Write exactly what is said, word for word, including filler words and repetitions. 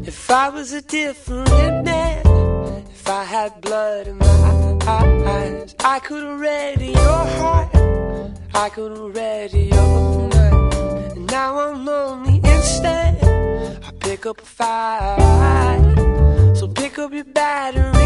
If I was a different man, if I had blood in my eyes, I could have read your heart, I could have read your mind. And now I'm lonely instead, I pick up a fight. So pick up your battery